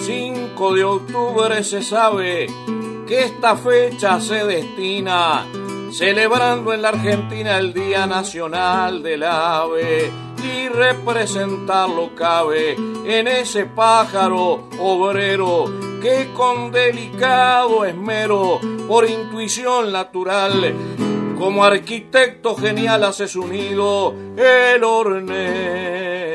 5 de octubre se sabe que esta fecha se destina celebrando en la Argentina el Día Nacional del Ave, y representarlo cabe en ese pájaro obrero que con delicado esmero, por intuición natural, como arquitecto genial hace su nido el hornero.